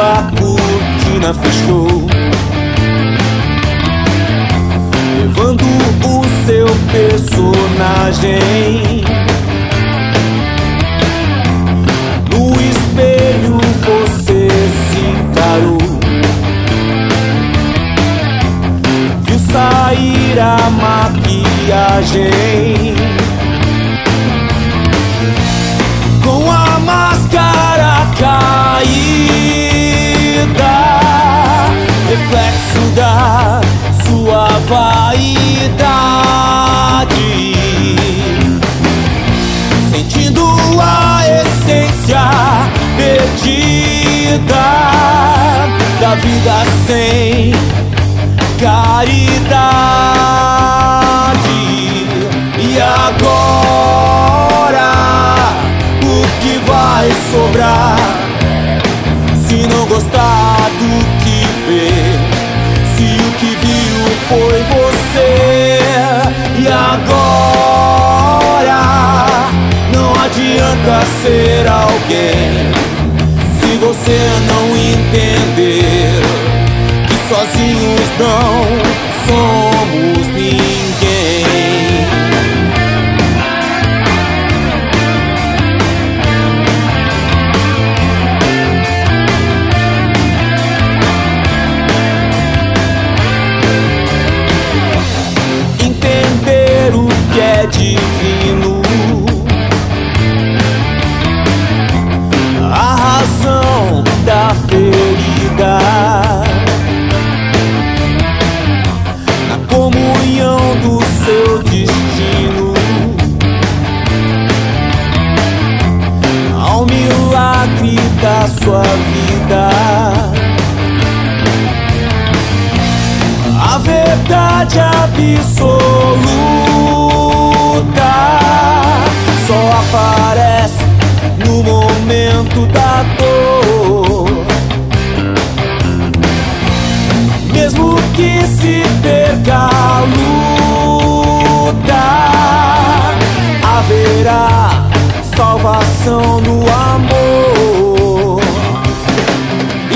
a cortina fechou, levando o seu personagem. No espelho você se encarou, viu sair a maquiagem. Com a máscara caída, reflexo da sua vaidade, sentindo a essência perdida da vida sem caridade. E agora, o que vai sobrar se não gostar do que vê? Se o que viu foi você. E agora não adianta ser alguém se você não entender que sozinhos não somos ninguém. O que é divino, a razão da ferida, na comunhão do seu destino, ao milagre da sua vida. A verdade absoluta só aparece no momento da dor. Mesmo que se perca a luta, haverá salvação no amor. E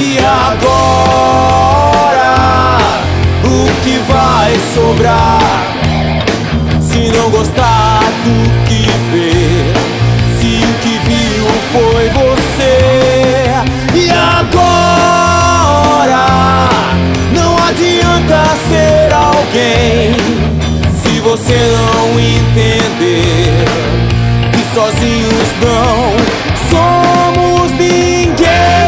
agora, o que vai sobrar se não gostar do que vê? Se o que viu foi você. E agora não adianta ser alguém se você não entender que sozinhos não somos ninguém.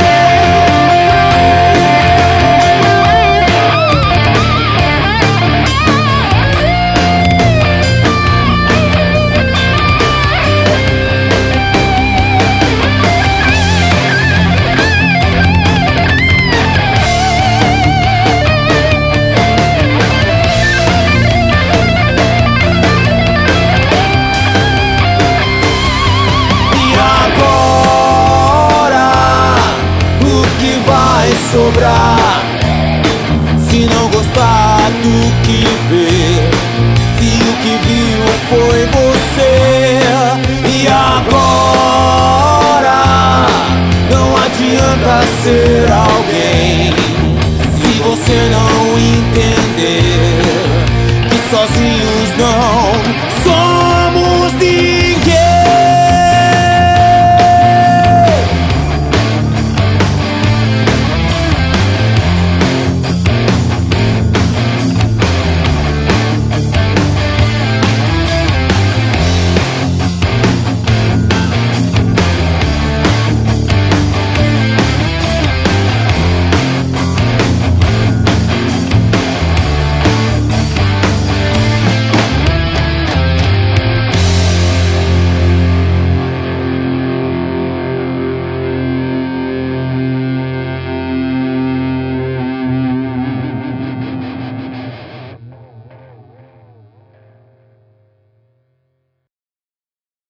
Sobrar